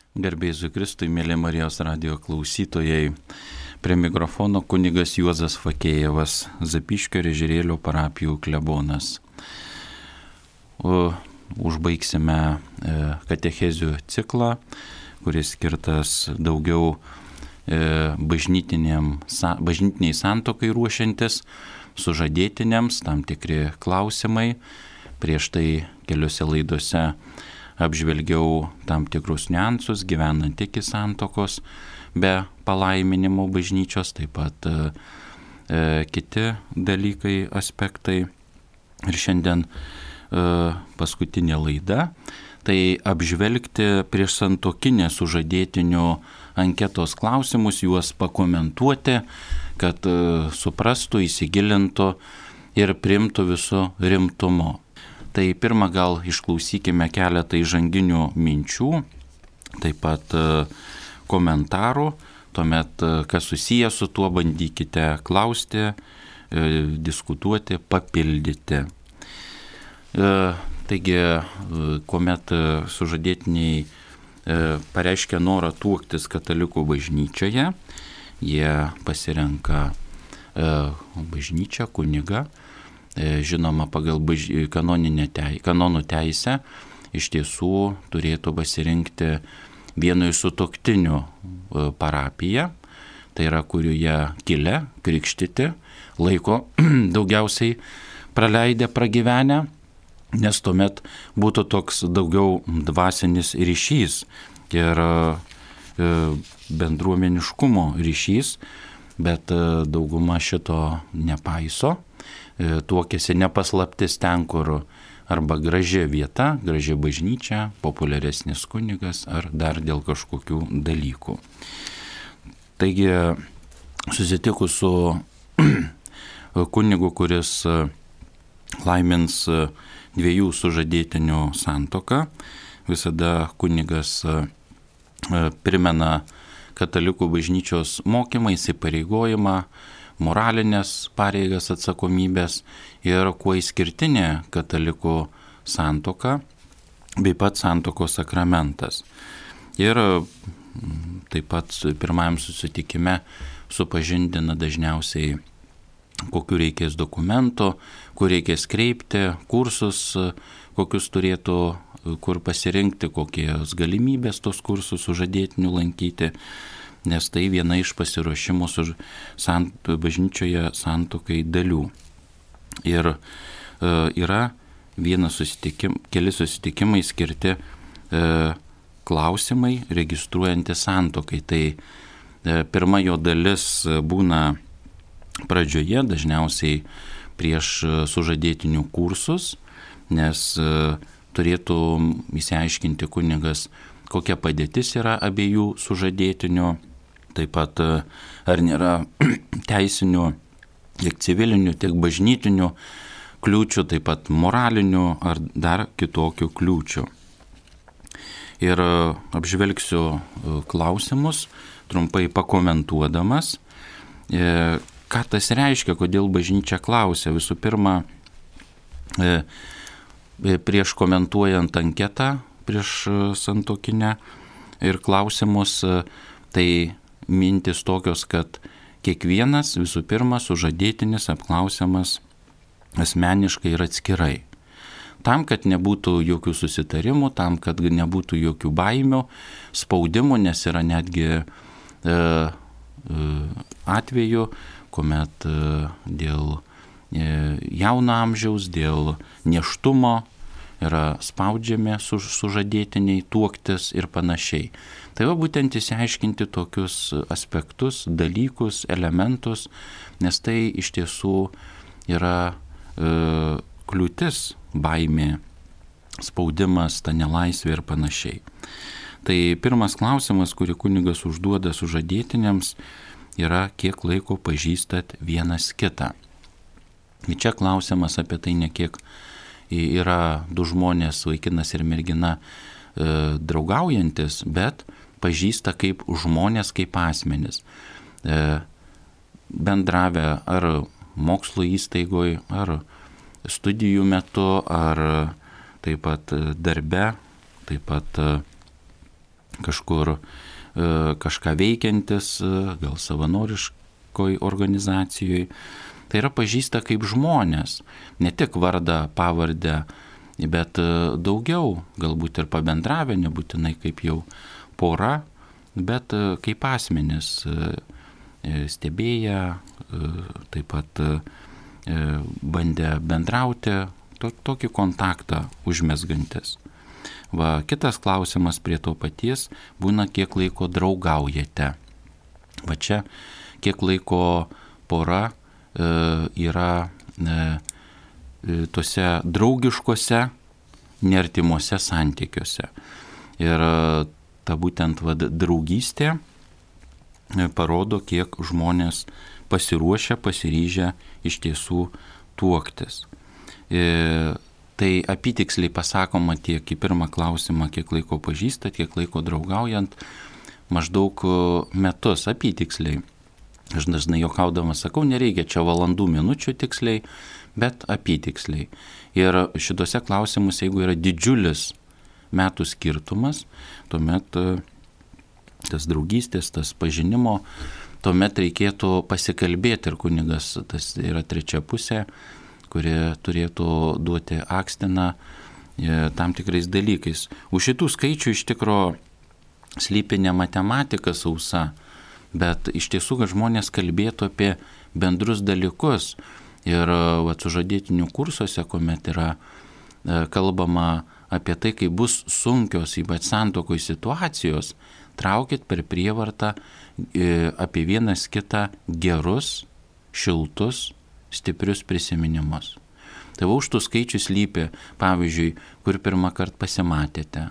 Garbė Jėzui Kristui, mėly Marijos radijo klausytojai. Prie mikrofono kunigas Juozas Fakėjevas, Zapyškio ir Ežerėlio parapijų klebonas. Užbaigsime katechezių ciklą, kuris skirtas daugiau bažnytiniai santuokai ruošiantis, sužadėtiniams, tam tikri klausimai. Prieš tai keliose laidose apžvelgiau tam tikrus niuansus, gyvenant iki santuokos, be palaiminimo bažnyčios, taip pat kiti dalykai, aspektai. Ir šiandien paskutinė laida, tai apžvelgti prieš santuokinę sužadėtinių anketos klausimus, juos pakomentuoti, kad suprastų, įsigilintų ir priimtų visų rimtumu. Tai pirmą gal išklausykime keletą įžanginių minčių, taip pat komentarų, tuomet kas susiję su tuo bandykite klausti, diskutuoti, papildyti. Taigi, kuomet sužadėtiniai pareiškia norą tuoktis katalikų bažnyčioje, jie pasirenka bažnyčią, kunigą. Žinoma, pagal kanonų teisę iš tiesų turėtų pasirinkti vieno iš sutuoktinių parapiją, tai yra kurioje kilę, krikštyti, laiko daugiausiai praleidę, pragyvenę, nes tuomet būtų toks daugiau dvasinis ryšys ir bendruomeniškumo ryšys, bet dauguma šito nepaiso. Tuokėsi nepaslaptis ten, kur arba graži vieta, graži bažnyčia, populiaresnis kunigas ar dar dėl kažkokių dalykų. Taigi, susitikus su kunigu, kuris laimins dviejų sužadėtinių santuoką, visada kunigas primena katalikų bažnyčios mokymą, įsipareigojimą, moralinės pareigas, atsakomybės ir kuo išskirtinė katalikų santuoka bei pats santuokos sakramentas. Ir taip pat pirmajam susitikime supažindina dažniausiai, kokiu reikės dokumentų, kur reikės kreipti, kursus, kokius turėtų, kur pasirinkti, kokios galimybės tos kursus sužadėtinių lankyti, nes tai viena iš pasiruošimų bažnyčioje santuokai dalių. Ir yra keli susitikimai skirti klausimai registruojantis santuokai. Tai pirma jo dalis būna pradžioje, dažniausiai prieš sužadėtinių kursus, nes turėtų įsiaiškinti kunigas, kokia padėtis yra abiejų sužadėtinių, taip pat ar nėra teisinių, tiek civilinių, tiek bažnytinių kliūčių, taip pat moralinių ar dar kitokių kliūčių. Ir apžvelgsiu klausimus, trumpai pakomentuodamas, ką tas reiškia, kodėl bažnyčia klausia. Visų pirma, prieš komentuojant anketą, prieš santuokinę ir klausimus, tai mintis tokios, kad kiekvienas visų pirma sužadėtinis apklausiamas asmeniškai ir atskirai. Tam, kad nebūtų jokių susitarimų, tam, kad nebūtų jokių baimių, spaudimų, nes yra netgi atveju, kuomet dėl jauno amžiaus, dėl nėštumo yra spaudžiami sužadėtiniai tuoktis ir panašiai. Tai va būtent įsiaiškinti tokius aspektus, dalykus, elementus, nes tai iš tiesų yra kliūtis, baimė, spaudimas, ta nelaisvė ir panašiai. Tai pirmas klausimas, kurį kunigas užduoda sužadėtiniams, yra, kiek laiko pažįstat vienas kitą. Ir čia klausimas apie tai, ne kiek yra du žmonės, vaikinas ir mergina, draugaujantis, bet pažįsta kaip žmonės, kaip asmenys. Bendravę ar mokslo įstaigoje, ar studijų metu, ar taip pat darbe, taip pat kažkur kažką veikiantis, gal savanoriškoj organizacijoje. Tai yra pažįsta kaip žmonės, ne tik vardą, pavardę, bet daugiau, galbūt ir pabendravę, nebūtinai kaip jau pora, bet kaip asmenys, stebėję, taip pat bandę bendrauti, tokį kontaktą užmesgantis. Va, kitas klausimas prie to paties būna, kiek laiko draugaujate. Va čia, kiek laiko pora yra tuose draugiškose, neartimuose santykiuose. Ir ta būtent draugystė parodo, kiek žmonės pasiryžę iš tiesų tuoktis. Tai apytiksliai pasakoma tiek į pirmą klausimą, kiek laiko pažįstat, kiek laiko draugaujant, maždaug metus apytiksliai. Aš dažnai juokaudamas sakau, nereikia čia valandų, minučių tiksliai, bet apytiksliai. Ir šitose klausimus, jeigu yra didžiulis metų skirtumas, tuomet tas draugystės, tas pažinimo, tuomet reikėtų pasikalbėti ir kunigas, tas yra trečia pusė, kuri turėtų duoti akstiną tam tikrais dalykais. Už šitų skaičių iš tikro slypi ne matematika sausa, bet iš tiesų, kad žmonės kalbėtų apie bendrus dalykus. Ir sužadėtinių kursuose, kuomet yra kalbama apie tai, kai bus sunkios, ypač santuokoj situacijos, traukit per prievartą apie vienas kitą gerus, šiltus, stiprius prisiminimus. Tai už tų skaičių slypi, pavyzdžiui, kur pirmą kartą pasimatėte,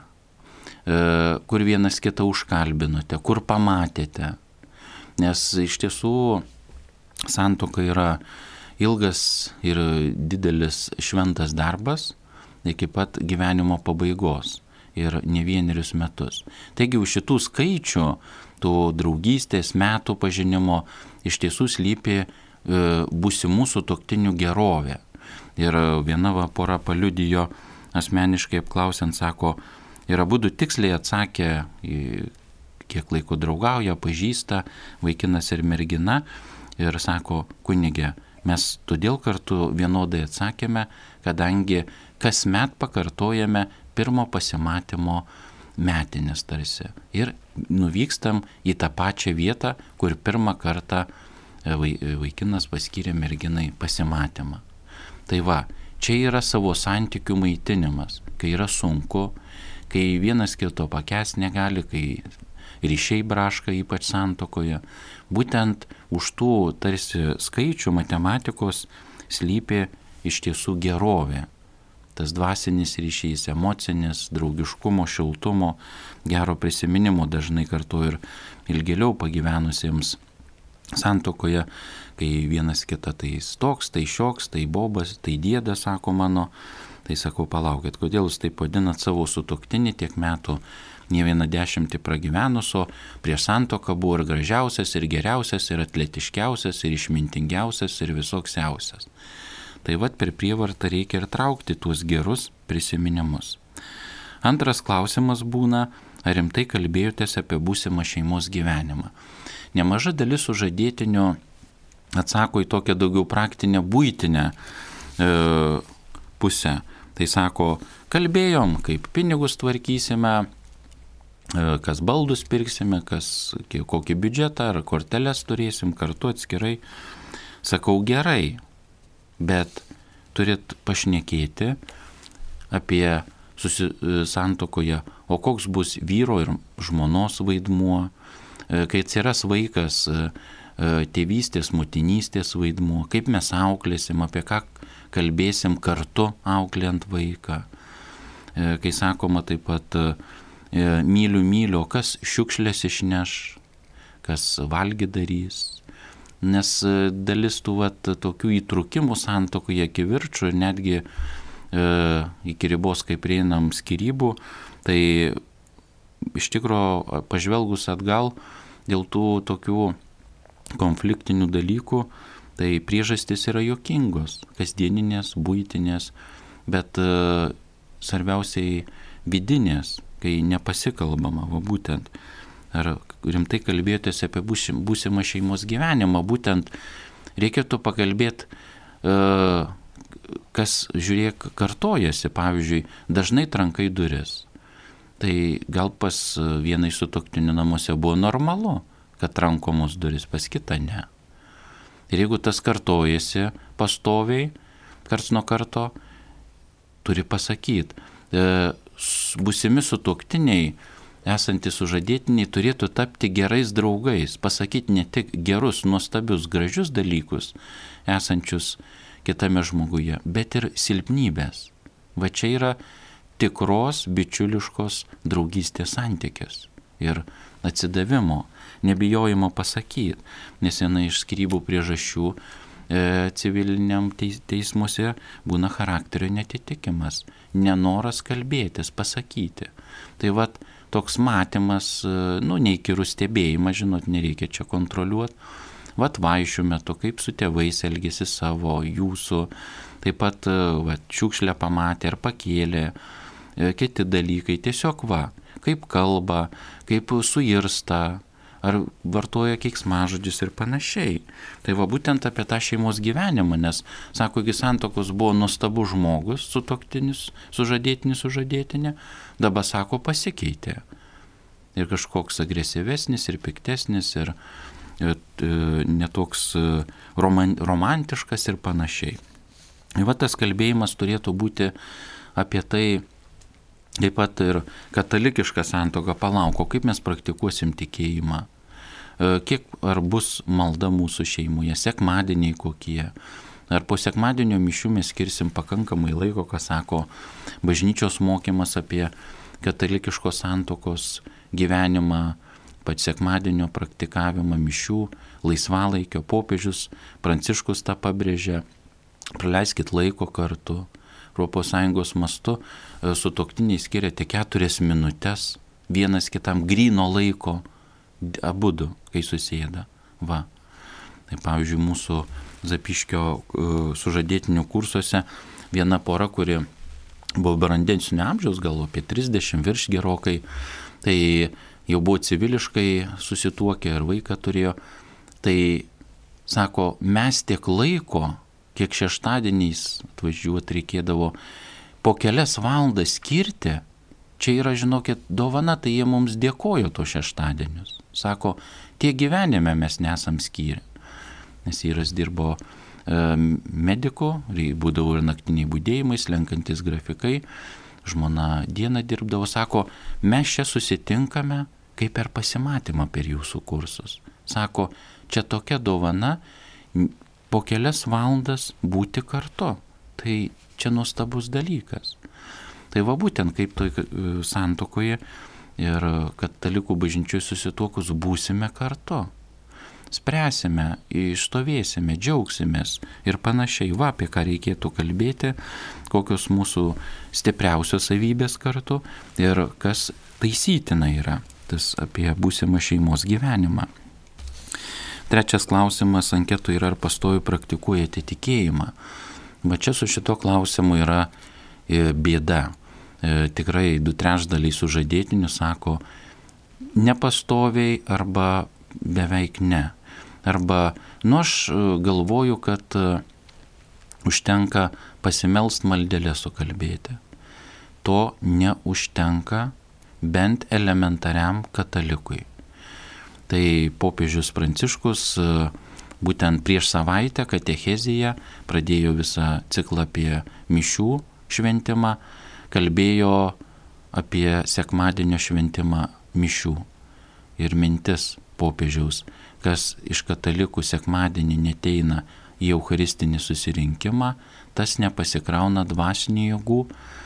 kur vienas kitą užkalbinote, kur pamatėte. Nes iš tiesų santuoka yra ilgas ir didelis šventas darbas iki pat gyvenimo pabaigos ir ne vienerius metus. Taigi už šitų skaičių, tų draugystės metų pažinimo iš tiesų slypi būsimų sutuoktinių gerovė. Ir viena pora paliudijo asmeniškai apklausiant, sako, ir abudu tiksliai atsakė, kiek laiko draugauja, pažįsta vaikinas ir mergina, ir sako, kunige, mes todėl kartu vienodai atsakėme, kadangi kasmet pakartojame pirmo pasimatymo metinės tarsi. Ir nuvykstam į tą pačią vietą, kur pirmą kartą vaikinas paskyrė merginai pasimatymą. Tai va, čia yra savo santykių maitinimas, kai yra sunku, kai vienas kito pakęst negali, kai ryšiai braška, ypač santuokoje. Būtent už tų tarsi skaičių matematikos slypi iš tiesų gerovė. Tas dvasinis ryšys, emocinis, draugiškumo, šiltumo, gero prisiminimo dažnai kartu ir ilgėliau pagyvenusiems santuokoje, kai vienas kitą tai toks, tai šioks, tai bobas, tai dėda, sako mano, tai sakau, palaukit, kodėl jūs taip vadinat savo sutuoktinį tiek metų, ne vieną dešimtį pragyvenus, o prieš santuoką buvo ir gražiausias, ir geriausias, ir atletiškiausias, ir išmintingiausias, ir visoksiausias. Tai vat per prievartą reikia ir traukti tuos gerus prisiminimus. Antras klausimas būna, ar rimtai kalbėjotės apie būsimą šeimos gyvenimą. Nemaža dalis sužadėtinių atsako į tokią daugiau praktinę, buitinę pusę. Tai sako, kalbėjom, kaip pinigus tvarkysime, kas baldus pirksime, kokį biudžetą ar korteles turėsim kartu atskirai. Sakau, gerai, bet turit pašnekėti apie santuokoje, o koks bus vyro ir žmonos vaidmuo, kai atsiras vaikas, tėvystės, motinystės vaidmuo, kaip mes auklėsim, apie ką kalbėsim kartu auklėjant vaiką. Kai sakoma taip pat, myliu, kas šiukšlės išneš, kas valgy darys. Nes dalis tų tokių įtrūkimų santuokoje kivirčų ir netgi iki ribos, kai prieinam skyrybų, tai iš tikro pažvelgus atgal dėl tų tokių konfliktinių dalykų, tai priežastys yra juokingos, kasdieninės, buitinės, bet svarbiausiai vidinės. kai nepasikalbama, va būtent. Ar rimtai kalbėjote apie būsimą šeimos gyvenimą, būtent reikėtų pakalbėti, kas, žiūrėk, kartojasi, pavyzdžiui, dažnai trankai duris. Tai gal pas vienai sutuoktinių namuose buvo normalu, kad trankomos duris, pas kitą ne. Ir jeigu tas kartojasi pastoviai, karts nuo karto, turi pasakyti, būsimi sutuoktiniai, esantys sužadėtiniai, turėtų tapti gerais draugais, pasakyti ne tik gerus, nuostabius, gražius dalykus, esančius kitame žmoguje, bet ir silpnybės. Va čia yra tikros bičiuliškos draugystės santykis ir atsidavimo, nebijojimo pasakyti, nes viena iš skyrybų priežasčių civiliniam teismuose būna charakterio netitikimas, nenoras kalbėtis, pasakyti. Tai vat toks matymas, neįkyrų stebėjimas, žinot, nereikia čia kontroliuoti. Vat vaišių metu, kaip su tėvais elgėsi savo, jūsų, taip pat šiukšlę pamatė ar pakėlė, kiti dalykai, tiesiog kaip kalba, kaip suirsta, ar vartoja keiksmažodžius ir panašiai. Tai būtent apie tą šeimos gyvenimą, nes, sako, iki santuokos buvo nuostabus žmogus, sutuoktinis, sužadėtinė, dabar, sako, pasikeitė. Ir kažkoks agresyvesnis ir piktesnis ir netoks romantiškas ir panašiai. Ir tas kalbėjimas turėtų būti apie tai, taip pat ir katalikiška santuoka, palauko, kaip mes praktikuosim tikėjimą, kiek ar bus malda mūsų šeimoje, sekmadieniai kokie, ar po sekmadienio mišių mes skirsim pakankamai laiko, ką sako bažnyčios mokymas apie katalikiškos santuokos gyvenimą, pat sekmadienio praktikavimą mišių, laisvalaikio, popiežius Pranciškus tą pabrėžia, praleiskit laiko kartu. ES mastu sutuoktiniai skiria tik 4 minutės vienas kitam gryno laiko, abudu, kai susėda. Tai pavyzdžiui, mūsų Zapyškio sužadėtinių kursuose viena pora, kuri buvo brandensinio amžiaus, gal apie 30 virš gerokai, tai jau buvo civiliškai susituokę ir vaiką turėjo, tai sako, mes tiek laiko, kiek šeštadieniais atvažiuoti reikėdavo po kelias valandas skirti, čia yra, žinokit, dovana, tai jie mums dėkojo to šeštadienius. Sako, tiek gyvenime mes nesam skyrę. Nes vyras dirbo mediku, būdavo ir naktiniai budėjimai, slenkantis grafikai, žmona dieną dirbdavo, sako, mes čia susitinkame kaip per pasimatymą per jūsų kursus. Sako, čia tokia dovana, po kelias valandas būti kartu. Tai čia nuostabus dalykas. Tai būtent kaip toj santuokoje ir katalikų bažnyčioje susituokus būsime kartu. Spręsime, išstovėsime, džiaugsimės ir panašiai. Apie ką reikėtų kalbėti, kokios mūsų stipriausios savybės kartu ir kas taisytina yra. Tas apie būsimą šeimos gyvenimą. Trečias klausimas anketų yra, ar pastoviai praktikuojate tikėjimą. Čia su šito klausimu yra bėda. Tikrai 2/3 sužadėtinių sako nepastoviai arba beveik ne. Arba, aš galvoju, kad užtenka pasimelst maldelę sukalbėti. To neužtenka bent elementariam katalikui. Tai popiežius Pranciškus būtent prieš savaitę katechezėje pradėjo visą ciklą apie mišių šventimą, kalbėjo apie sekmadienio šventimą mišių. Ir mintis popiežiaus, kas iš katalikų sekmadienį neteina į eucharistinį susirinkimą, tas nepasikrauna dvasinių jėgų,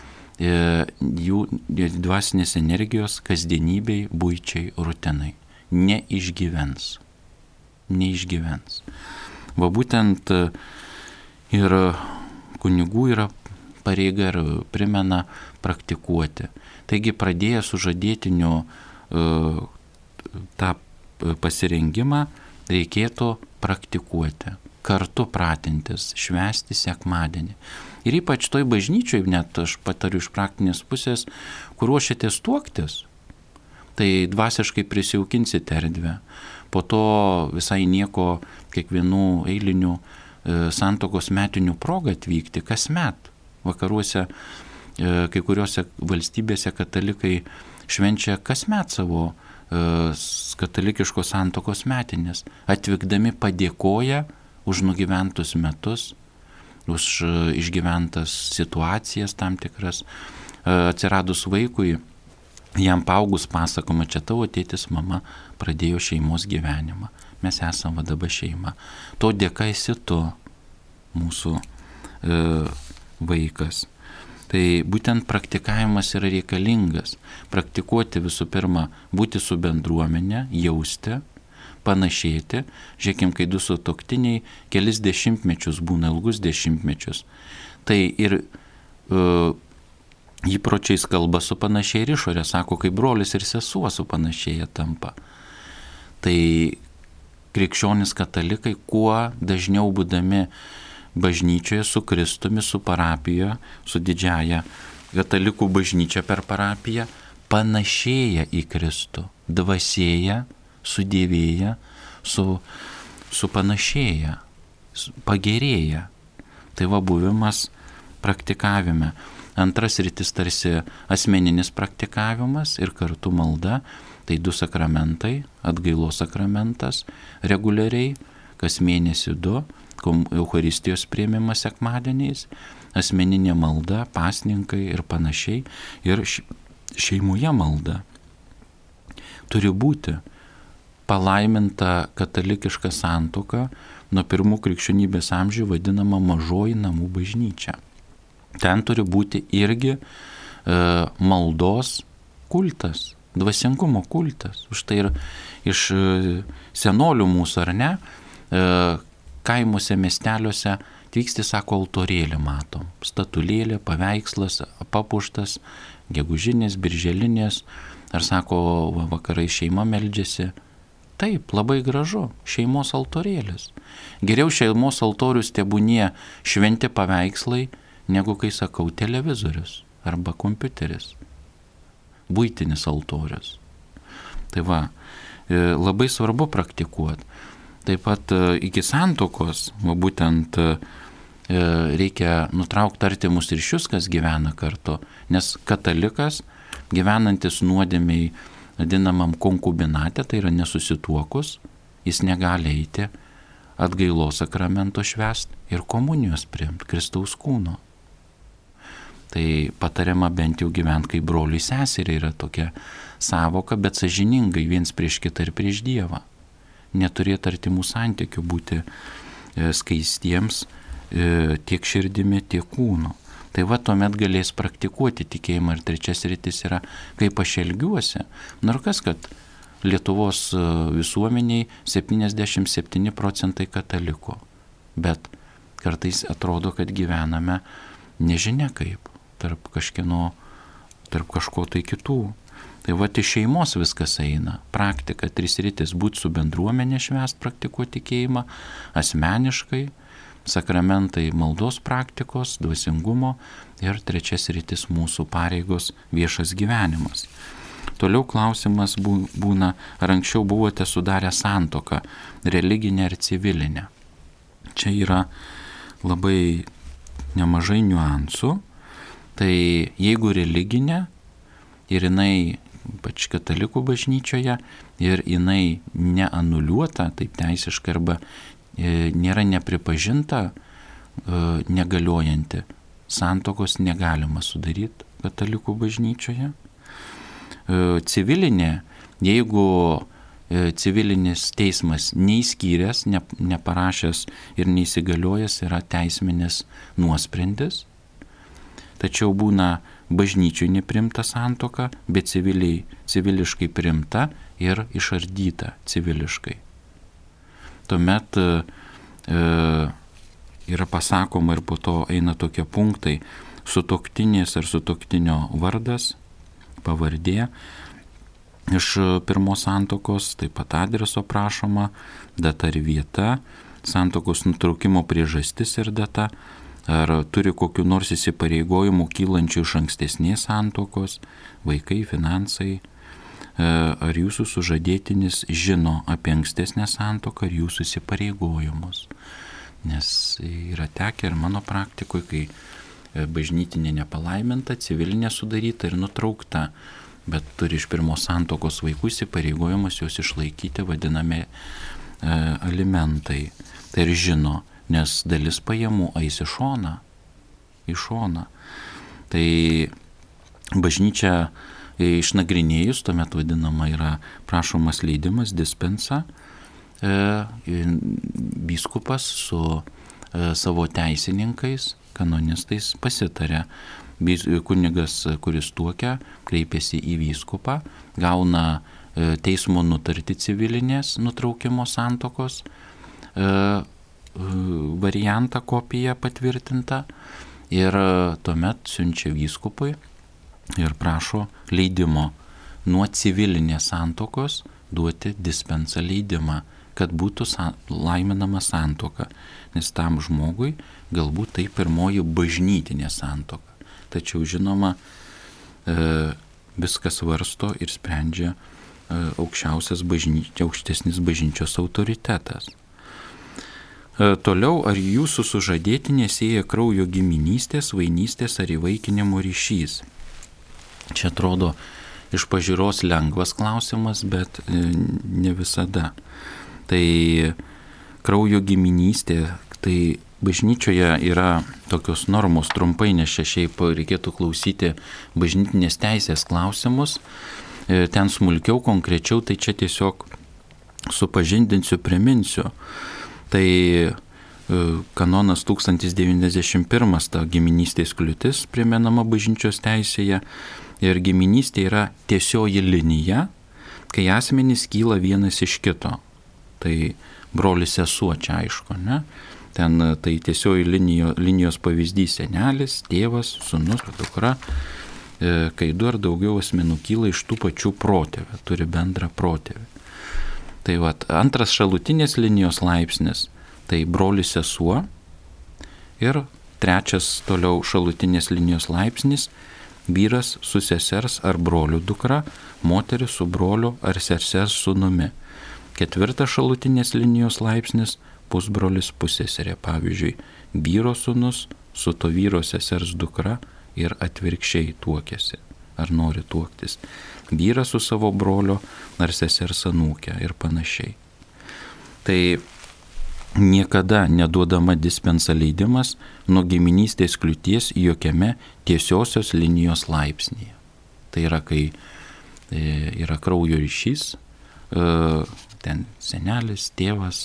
jų dvasinės energijos kasdienybei, buičiai, rutinai. Neišgyvens. Būtent ir kunigų yra pareiga ir primena praktikuoti. Taigi pradėję sužadėtinių tą pasirengimą reikėtų praktikuoti, kartu pratintis, švęsti sekmadienį. Ir ypač toj bažnyčioj, net aš patariu iš praktinės pusės, kur ruošiatės tuoktis, tai dvasiškai prisijaukinsite erdvę. Po to visai nieko kiekvienų eilinių santuokos metinių progą atvykti kasmet. Vakaruose, kai kuriuose valstybėse katalikai švenčia kasmet savo katalikiškos santuokos metinės. Atvykdami padėkoja už nugyventus metus, už išgyventas situacijas tam tikras. Atsiradus vaikui, jam paaugus pasakoma, čia tavo tėtis, mama pradėjo šeimos gyvenimą. Mes esam va dabar šeima. To dėka esi tu, mūsų vaikas. Tai būtent praktikavimas yra reikalingas. Praktikuoti visų pirma, būti su bendruomenė, jausti, panašėti. Žiūrėkim, kai du sutuoktiniai kelis dešimtmečius būna, ilgus dešimtmečius. Tai ir įpročiais kalba su panašiai ir išorė, sako, kai brolis ir sesuo su panašiai tampa. Tai krikščionys katalikai kuo dažniau būdami bažnyčioje su Kristumi, su parapija, su didžiaja katalikų bažnyčia per parapiją, panašėja į Kristų, dvasėja, sudėvėja, supanašėja, pagerėja. Tai va buvimas praktikavime. Antras rytis tarsi asmeninis praktikavimas ir kartu malda. Tai 2 sakramentai, atgailos sakramentas reguliariai, kas mėnesį 2, Eucharistijos priėmimas sekmadieniais, asmeninė malda, pasninkai ir panašiai, ir šeimoje malda. Turi būti palaiminta katalikiška santuoka nuo pirmų krikščionybės amžių vadinama mažoji namų bažnyčia. Ten turi būti irgi maldos kultas, dvasingumo kultas. Už tai ir iš senolių mūsų, ar ne, kaimuose, miesteliuose atvyksti, sako, altorėlį matom. Statulėlė, paveikslas, papuoštas, gegužinės, birželinės, ar sako, vakarai šeima meldžiasi. Taip, labai gražu, šeimos altorėlis. Geriau šeimos altorius tebūnie šventi paveikslai, negu, kai sakau, televizorius arba kompiuteris. Buitinis altorius. Tai va, labai svarbu praktikuoti. Taip pat iki santuokos, būtent reikia nutraukti artimus ryšius, kas gyvena kartu, nes katalikas, gyvenantis nuodėmiai vadinamam konkubinate, tai yra nesusituokus, jis negali eiti atgailos sakramento švęsti ir komunijos priimti, Kristaus kūno. Tai patariama bent jau gyventi kaip broliui seseriai, yra tokia savoka, bet sąžiningai viens prieš kitą ir prieš Dievą. Neturėti artimų santykių, būti skaistiems tiek širdimi, tiek kūnu. Tai va tuomet galės praktikuoti tikėjimą. Ir trečias rytis yra, kaip aš elgiuosi. Nors kas, kad Lietuvos visuomeniai 77% katalikų, bet kartais atrodo, kad gyvename nežinia kaip, tarp kažko tai kitų. Tai va, iš šeimos viskas eina. Praktika, 3 rytis, būti su bendruomenė švęst, praktikuoti tikėjimą, asmeniškai, sakramentai maldos praktikos, dvasingumo ir 3 rytis mūsų pareigos viešas gyvenimas. Toliau klausimas būna, ar anksčiau buvote sudarę santuoką, religinę ar civilinę. Čia yra labai nemažai niuansų. Tai jeigu religinė ir jinai, ypač katalikų bažnyčioje, ir jinai neanuliuota, taip teisiškai, arba nėra nepripažinta negaliojanti, santuokos negalima sudaryti katalikų bažnyčioje. Civilinė, jeigu civilinis teismas neįskyręs, neparašęs ir neįsigaliojęs, yra teisminis nuosprendis. Tačiau būna bažnyčiui neprimta santuoka, bet civiliškai primta ir išardyta civiliškai. Tuomet yra pasakoma ir po to eina tokie punktai: sutuoktinės ar sutuoktinio vardas, pavardė, iš pirmos santuokos, taip pat adreso prašoma, data ir vieta, santuokos nutraukimo priežastis ir data, ar turi kokiu nors įsipareigojimu kylančių iš ankstesnės santuokos, vaikai, finansai, ar jūsų sužadėtinis žino apie ankstesnę santuoką ir jūsų įsipareigojimus. Nes yra tekę ir mano praktikoje, kai bažnytinė nepalaiminta, civilinė sudaryta ir nutraukta, bet turi iš pirmos santuokos vaikų įsipareigojimus juos išlaikyti, vadinami alimentai. Tai ir žino, nes dalis pajamų eis į šoną. Tai bažnyčia išnagrinėjus, tuomet vadinama yra prašomas leidimas, dispensa, vyskupas su savo teisininkais, kanonistais pasitarė. Kunigas, kuris tuokia, kreipiasi į vyskupą, gauna teismo nutartį civilinės nutraukimo santuokos variantą, kopiją patvirtintą, ir tuomet siunčia vyskupui ir prašo leidimo nuo civilinės santuokos duoti dispensą leidimą, kad būtų laiminama santuoka, nes tam žmogui galbūt tai pirmoji bažnytinė santuoka. Tačiau žinoma, viskas svarsto ir sprendžia aukštesnis bažnyčios autoritetas. Toliau, ar jūsų sužadėtinė sieja kraujo giminystės, vainystės ar įvaikinimo ryšys? Čia atrodo iš pažiūros lengvas klausimas, bet ne visada. Tai kraujo giminystė, tai bažnyčioje yra tokios normos trumpai, nes čia šiaip reikėtų klausyti bažnytinės teisės klausimus, ten smulkiau, konkrečiau, tai čia tiesiog supažindinsiu, priminsiu. Tai kanonas 1091, ta giminystės kliūtis primenama bažnyčios teisėje, ir giminystė yra tiesioji linija, kai asmenys kyla vienas iš kito. Tai brolis sesuo čia aišku, ne? Ten tai tiesioji linijos pavyzdys senelis, tėvas, sūnus, dukra, kai du ar daugiau asmenų kyla iš tų pačių protėvių, turi bendrą protėvį. Tai vat, antras šalutinės linijos laipsnis, tai brolis sesuo, ir trečias toliau šalutinės linijos laipsnis, vyras su sesers ar brolių dukra, moteris su broliu ar sesers sūnumi. Ketvirtas šalutinės linijos laipsnis, pusbrolis, pusseserė, pavyzdžiui, vyro sūnus su to vyro sesers dukra ir atvirkščiai tuokiasi, ar nori tuoktis. Vyras su savo brolio ar sesers anūke ir panašiai. Tai niekada neduodama dispensa leidimas nuo giminystės kliūties jokiame tiesiosios linijos laipsnyje. Tai yra, kai yra kraujo ryšys, ten senelis, tėvas,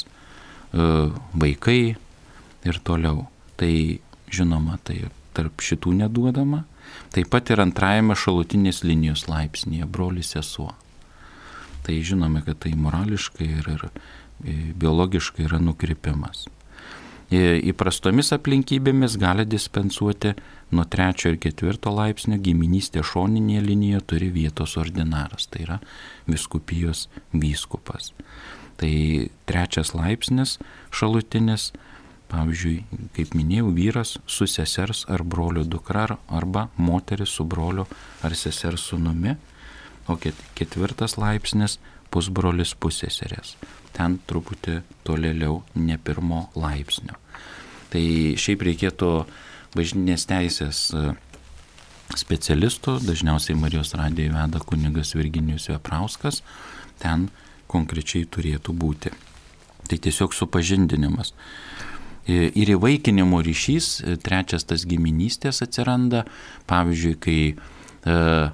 vaikai ir toliau. Tai žinoma, tai tarp šitų neduodama. Taip pat ir antrajame šalutinės linijos laipsnėje, brolis sesuo. Tai žinome, kad tai morališkai ir biologiškai yra nukrypimas. Įprastomis aplinkybėmis gali dispensuoti nuo 3 ir 4 laipsnio giminystė šoninėje linijoje turi vietos ordinaras, tai yra vyskupijos vyskupas. Tai 3 laipsnis šalutinis, pavyzdžiui, kaip minėjau, vyras su sesers ar brolio dukra arba moteris su brolio ar sesers sūnumi, o 4 laipsnis pusbrolis pusseserės. Ten truputį tolėliau ne 1 laipsnio. Tai šiaip reikėtų bažnytinės teisės specialistų, dažniausiai Marijos radijoje veda kunigas Virginijus Veprauskas, ten konkrečiai turėtų būti. Tai tiesiog supažindinimas. Ir įvaikinimo ryšys, trečias tas giminystės atsiranda, pavyzdžiui, kai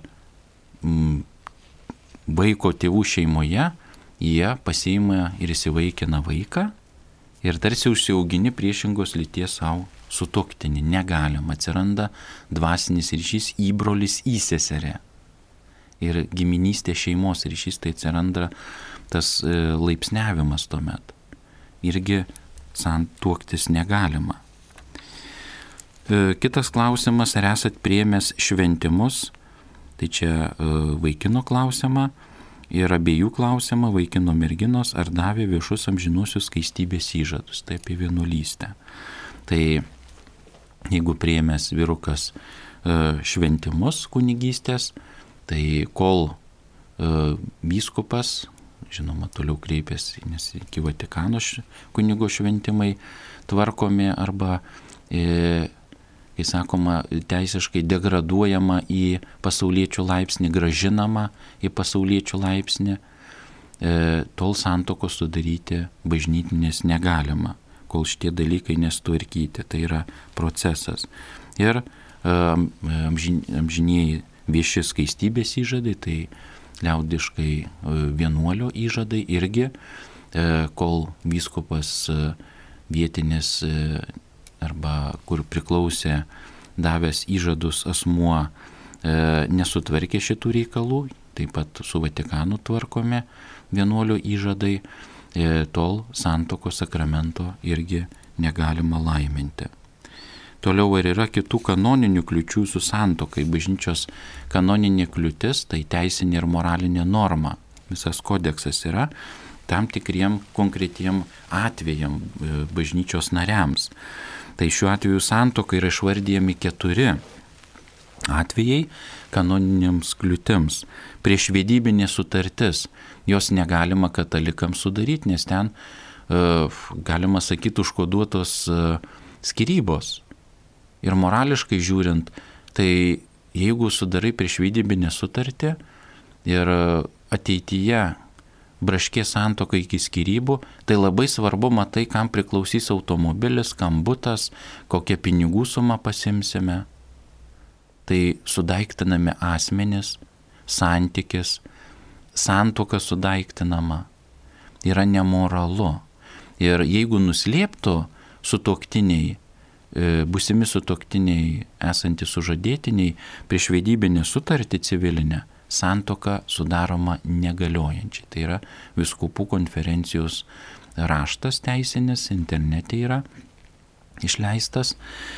vaiko tėvų šeimoje jie pasiima ir įsivaikina vaiką ir tarsi užsiaugini priešingos lyties savo sutuoktinį. Negalima, atsiranda dvasinis ryšys įbrolis įseserė. Ir giminystė šeimos ryšys, tai atsiranda tas laipsniavimas tuomet. Irgi santuoktis negalima. Kitas klausimas, ar esat priėmęs šventimus? Tai čia vaikino klausimą ir abiejų klausimą, vaikino merginos, ar davė viešus amžinuosius skaistybės įžadus, tai apie vienuolystę. Tai jeigu priėmęs vyrukas šventimus kunigystės, tai kol vyskupas, žinoma, toliau kreipėsi, nes iki Vatikano kunigo šventimai tvarkomi arba, kai sakoma, teisiškai degraduojama į pasauliečių laipsnį, gražinama į pasauliečių laipsnį, tol santuokos sudaryti bažnytinės negalima, kol šitie dalykai nesutvarkyti. Tai yra procesas. Ir amžinieji vieši skaistybės įžadai, tai liaudiškai vienuolio įžadai irgi, kol vyskupas vietinis arba kur priklausė davęs įžadus asmuo nesutvarkė šitų reikalų, taip pat su Vatikanu tvarkomi vienuolio įžadai, tol santuokos sakramento irgi negalima laiminti. Toliau ar yra kitų kanoninių kliūčių su santuokai? Bažnyčios kanoninė kliūtis tai teisinė ir moralinė norma. Visas kodeksas yra tam tikriem konkretiem atvejam bažnyčios nariams. Tai šiuo atveju santuokai yra išvardyjami 4 atvejai kanoniniams kliūtims. Priešvedybinė sutartis, jos negalima katalikams sudaryti, nes ten, galima sakyti, užkoduotos skyrybos. Ir morališkai žiūrint, tai jeigu sudarai priešvedybinę sutartį ir ateityje braškė santuoka iki skyrybų, tai labai svarbu matai, kam priklausys automobilis, kam butas, kokią pinigų sumą pasimsime. Tai sudaiktinami asmenys, santykis, santuoka sudaiktinama. Yra nemoralu. Ir jeigu nuslėptų sutuoktiniai, būsimi sutuoktiniai esantys sužadėtiniai priešvedybinę sutartį civilinę, santuoka sudaroma negaliojančiai. Tai yra vyskupų konferencijos raštas teisinis, internete yra išleistas.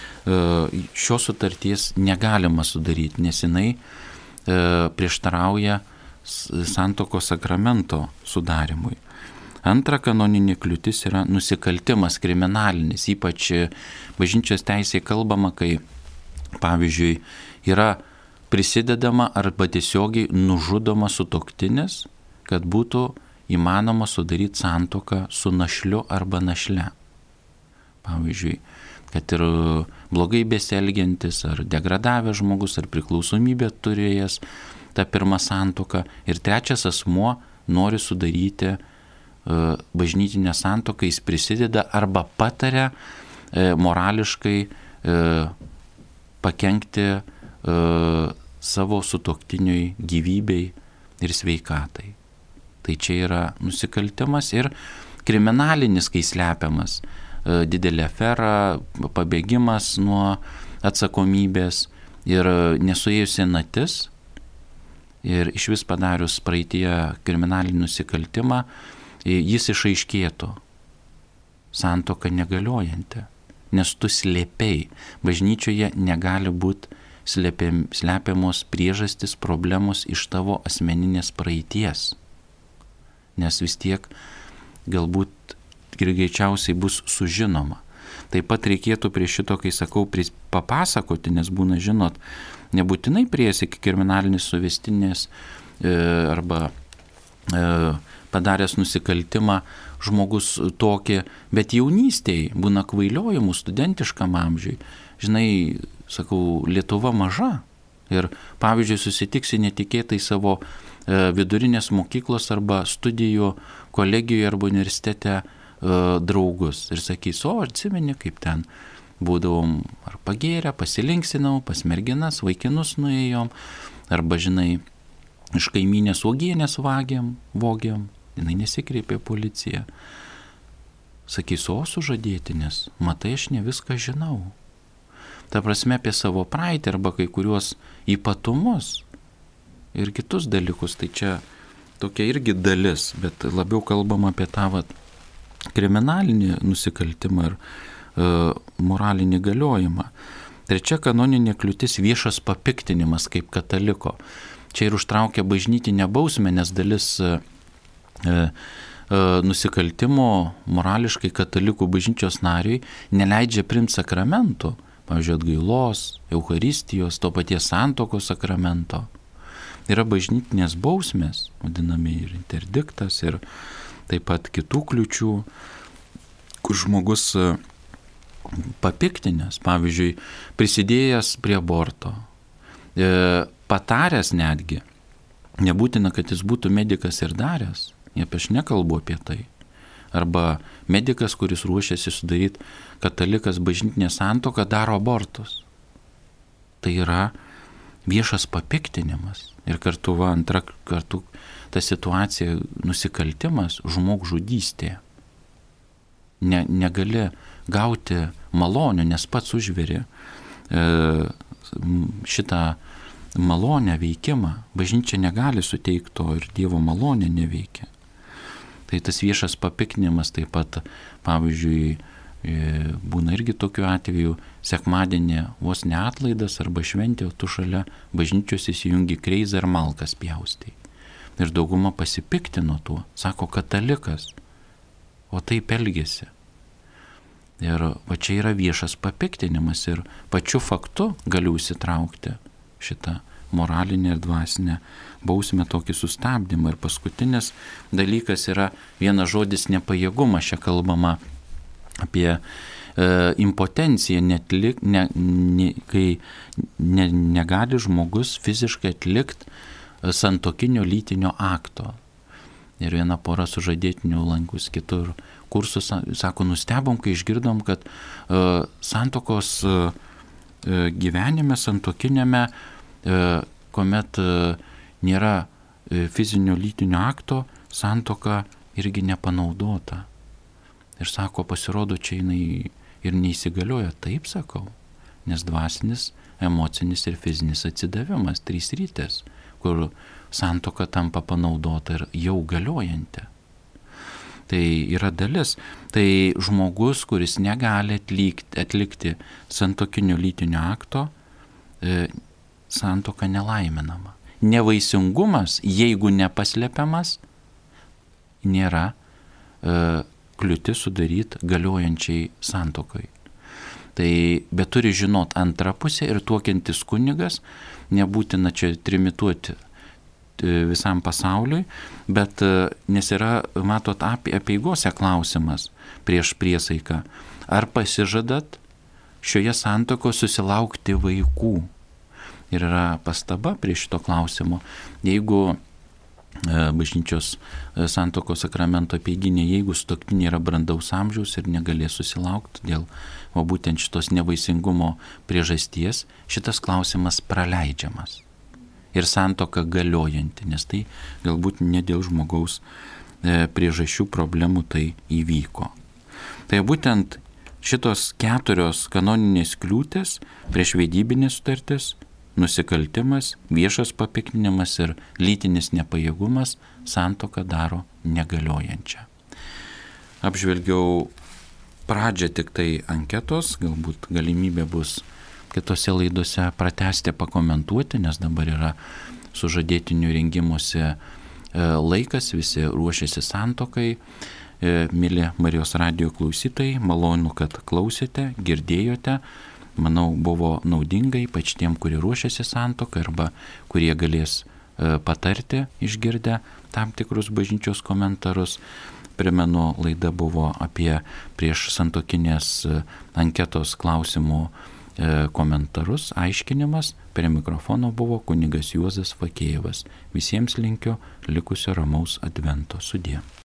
Šios sutarties negalima sudaryti, nes jinai prieštarauja santuokos sakramento sudarimui. Antra kanoninė kliūtis yra nusikaltimas kriminalinis, ypač bažnyčios teisėje kalbama, kai, pavyzdžiui, yra prisidedama arba tiesiogiai nužudoma sutuoktinis, kad būtų įmanoma sudaryti santuoką su našliu arba našle. Pavyzdžiui, kad ir blogai besielgiantis ar degradavęs žmogus ar priklausomybę turėjęs tą pirmą santuoką ir trečias asmuo nori sudaryti bažnytinę santuoką, jis prisideda arba pataria morališkai pakenkti savo sutuoktiniui gyvybei ir sveikatai. Tai čia yra nusikaltimas ir kriminalinis, kai slepiamas didelė afera, pabėgimas nuo atsakomybės ir nesuėjus senatis ir iš vis padarius praeityje kriminalinį nusikaltimą, jis išaiškėtų santuoka negaliojanti, nes tu slėpiai. Bažnyčioje negali būti slepiamos priežastis, problemos iš tavo asmeninės praeities, nes vis tiek galbūt greičiausiai bus sužinoma. Taip pat reikėtų prie šito, kai sakau, papasakoti, nes būna, žinot, nebūtinai prieis iki kriminalinės suvestinės arba padaręs nusikaltimą žmogus tokį, bet jaunystėje būna kvailiojimų studentiškam amžiui. Žinai, sakau, Lietuva maža ir, pavyzdžiui, susitiksi netikėtai savo vidurinės mokyklos arba studijų kolegijoje arba universitete draugus ir sakys, o atsimeni, kaip ten būdavom ar pagėrę, pasilinkstinau, pas merginas, vaikinus nuėjom, arba, žinai, iš kaimynės uogienės vogėm, jinai nesikreipė policija. Sakys, o sužadėtinis, matai, aš ne viską žinau. Ta prasme, apie savo praeitį arba kai kuriuos ypatumus ir kitus dalykus, tai čia tokia irgi dalis, bet labiau kalbam apie tą kriminalinį nusikaltimą ir moralinį galiojimą. Trečia kanoninė kliūtis - viešas papiktinimas kaip kataliko. Čia ir užtraukia bažnytinę bausmę, nes dalis nusikaltimo morališkai katalikų bažnyčios nariui neleidžia priimti sakramentų. pavyzdžiui, atgailos, Eucharistijos, to paties santuokos sakramento. Yra bažnytinės bausmės, vadinami ir interdiktas, ir taip pat kitų kliučių, kur žmogus papiktinęs, pavyzdžiui, prisidėjęs prie aborto, pataręs netgi, nebūtina, kad jis būtų medikas ir daręs, aš nekalbu apie tai. Arba medikas, kuris ruošiasi sudaryti katalikas bažnytinę santuoką, daro abortus. Tai yra viešas papiktinimas. Ir kartu, kartu ta situacija nusikaltimas, žmogžudystė. Negali gauti malonę, nes pats užveri šitą malonę veikimą. Bažnyčia negali suteikti to ir Dievo malonė neveikia. Tai tas viešas papiktinimas taip pat, pavyzdžiui, būna irgi tokiu atveju, sekmadienį vos neatlaidas arba šventė, o tu šalia bažnyčios įsijungi kreizą ir malkas pjaustai. Ir dauguma pasipiktino tuo, sako katalikas, o taip elgėsi. Ir va čia yra viešas papiktinimas ir pačiu faktu galiu įsitraukti šitą moralinę ir dvasinę bausmę, tokį sustabdymą. Ir paskutinis dalykas yra vienas žodis nepajėgumas. Čia kalbama apie impotenciją, kai negali žmogus fiziškai atlikti santuokinio lytinio akto. Ir viena pora sužadėtinių lankus kitur kursus, sako, nustebom, kai išgirdom, kad santuokos gyvenime, santuokinėme, kuomet nėra fizinio lytinio akto, santuoka irgi nepanaudota. Ir sako, pasirodo, čia jinai ir neįsigalioja. Taip sakau, nes dvasinis, emocinis ir fizinis atsidavimas, 3 rytės, kur santuoka tampa panaudota ir jau galiojanti. Tai yra dalis. Tai žmogus, kuris negali atlikti santuokinio lytinio akto, santuoka nelaiminama. Nevaisingumas, jeigu nepaslepiamas, nėra kliūtis sudaryti galiojančiai santuokai. Tai bet turi žinot antrą pusę ir tuokiantis kunigas, nebūtina čia trimituoti visam pasauliui, bet nes yra, matot, apeigose klausimas prieš priesaiką. Ar pasižadat šioje santuokoje susilaukti vaikų? Ir yra pastaba prie šito klausimo. Jeigu bažnyčios santuokos sakramento apeiginė, jeigu sutuoktiniai yra brandaus amžiaus ir negalės susilaukti dėl būtent šitos nevaisingumo priežasties, šitas klausimas praleidžiamas. Ir santuoka galiojanti, nes tai galbūt ne dėl žmogaus priežasčių problemų tai įvyko. Tai būtent šitos 4 kanoninės kliūtės prieš vedybinės sutartis, nusikaltimas, viešas papiktinimas ir lytinis nepajėgumas santuoką daro negaliojančią. Apžvelgiau pradžią tik tai anketos, galbūt galimybė bus kitose laidose pratęsti, pakomentuoti, nes dabar yra sužadėtinių rengimuose laikas, visi ruošiasi santuokai. Mėly Marijos radijo klausytojai, malonu, kad klausėte, girdėjote. Manau, buvo naudinga, ypač tiem, kurie ruošiasi santuokai arba kurie galės patarti išgirdę tam tikrus bažnyčios komentarus. Primenu, laida buvo apie prieš santuokinės anketos klausimų komentarus, aiškinimas. Prie mikrofono buvo kunigas Juozas Vakėjevas. Visiems linkiu likusio ramaus advento. Sudie.